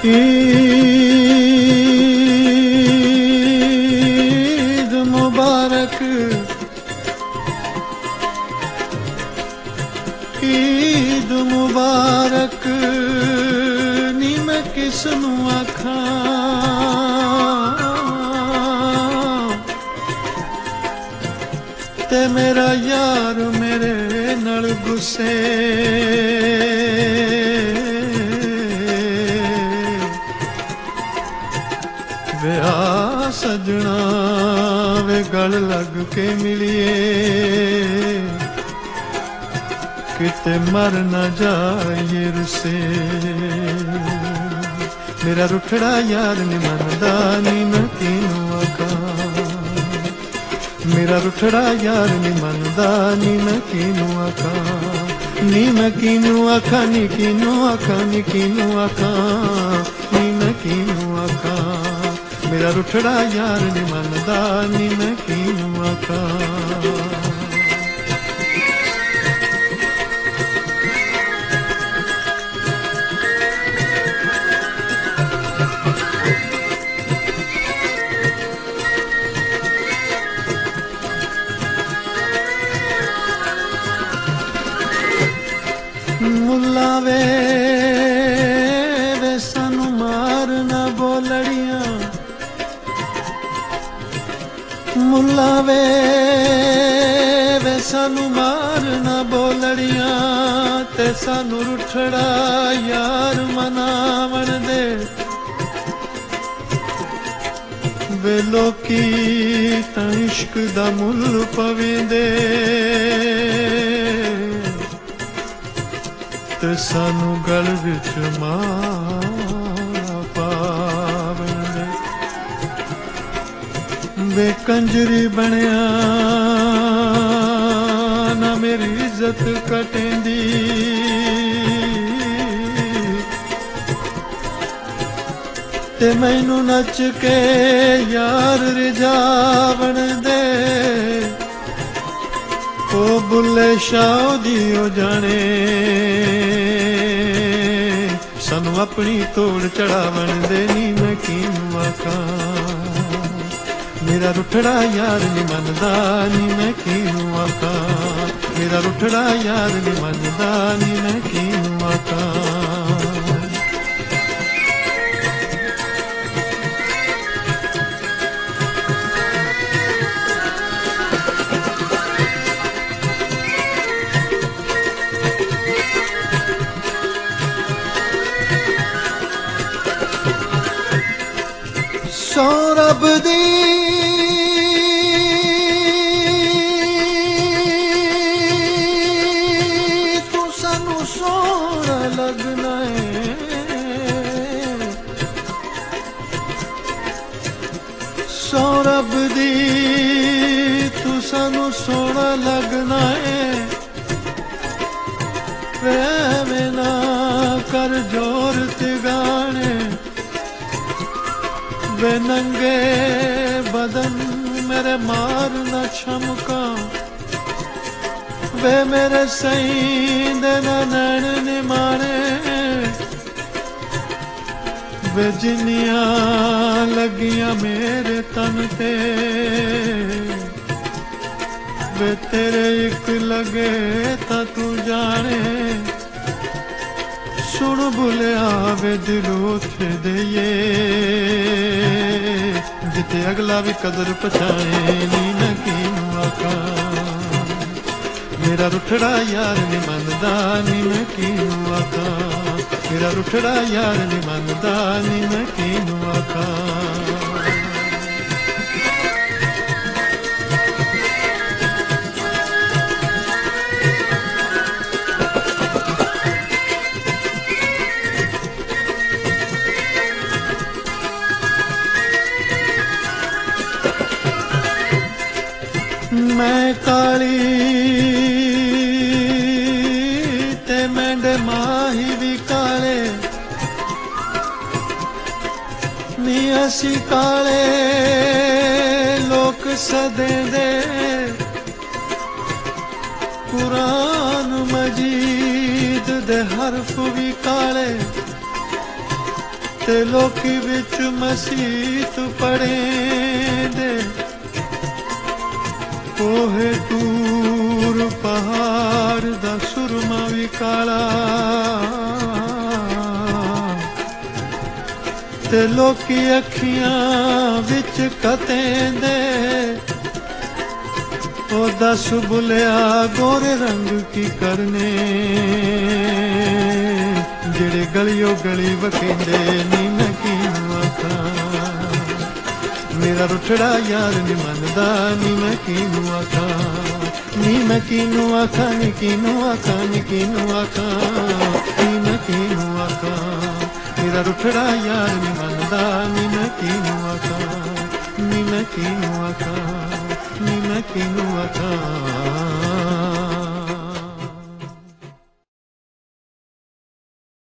ईद मुबारक, ईद मुबारक नी मैं किसनू आखां, ते मेरा यार मेरे नाल गुस्से, वे आ सजना वे गल लग के मिलिए, किते मर न जाइए रुसे। मेरा रुठड़ा यार नी मनदा नी मैं किनू आखां, मेरा रुठड़ा यार नी मनदा नी मैं किनू आखां, नी मैं किनू आखां, नी किनू आखां, नी किनू आखां, नी मैं किनू आखां। मेरा रुठड़ा यार नी मनदा नी मैं किनू आखां। मुल्ला वे सानू मार ना बोलड़ियां, मुल्ला वे सानू मार ना बोलड़ियां, ते सानू रुठड़ा यार मनावण दे। वे लोकी तां इश्क दा मुल पवेंदे, ते सानू गल विच माला पावण दे। वे कंजरी बनिया ना मेरी इज्जत कटेंदी, ते मैनू नच के यार रिझावण दे। ओ बुल्ले शाह दी ओ जाने सानू अपनी तोड़ चढ़ावण दे, नी मैं किनू आखां। मेरा रुठड़ा यार नी मनदा नी मैं किनू आखां, मेरा रुठड़ा यार नी मनदा नी मैं किनू आखां। सौ रब दी तू सानू सोहना लगना है, सौ रब दी तू सानू सोहना लगना है। वे ना कर जोर तिगाने, वे नंगे बदन मेरे मार न छमका, वे मेरे सईंद न नैन निमाने। वे जिन्नियां लगियां मेरे तन ते, वे तेरे इक लगे तां तू जाने। सुन बुलिया वे दिल उथे देइए, जिते अगला भी कदर पछाए, नी मैं किनू आखां। मेरा रुठड़ा यार नी मनदा नी मैं किनू आखां, मेरा रुठड़ा यार नी मनदा नी मैं किनू आखां। मैं काली ते मेंढे माही भी काले, नी असी काले लोक सदेंदे। कुरान मजीद दे हरफ भी काले, ਤੇ ਲੋਕੀ ਵਿੱਚ ਮਸੀਤ ਪੜੇਂਦੇ ਕੋਹੇ ਟੂਰ ਪਹਾੜ ਦਾ ਸੁਰਮਾ ਵੀ ਕਾਲਾ ਤੇ ਲੋਕੀ ਅੱਖੀਆਂ ਵਿੱਚ ਕਤੇਂਦੇ ਉਹ ਦਸ ਬੁਲਿਆ ਗੋਰੇ ਰੰਗ ਕੀ ਕਰਨੇ ਜਿਹੜੇ ਗਲੀਓ ਗਲੀ ਵਖੇਂਦੇ ਨੀ ਮੈਂ ਕਿਹਨੂੰ ਆਖਾਂ ਮੇਰਾ ਰੁੱਠੜਾ ਯਾਰ ਨੀ ਮੰਨਦਾ ਨੀ ਮੈਂ ਕਿਹਨੂੰ ਆਖਾਂ ਨੀ ਮੈਂ ਕਿਹਨੂੰ ਆਖਾਂ ਨੀ ਕਿਹਨੂੰ ਆਖਾਂ ਨੀ ਕਿਹਨੂੰ ਆਖਾਂ ਨੀ ਮੈਂ ਕਿਹਨੂੰ ਆਖਾਂ ਮੇਰਾ ਰੁੱਠੜਾ ਯਾਰ ਨੀ ਮੰਨਦਾ ਨੀ ਮੈਂ ਕਿਹਨੂੰ ਆਖਾਂ ਨੀ ਮੈਂ ਕਿਹਨੂੰ ਆਖਾਂ ਨੀ ਮੈਂ ਕਿਹਨੂੰ ਆਖਾਂ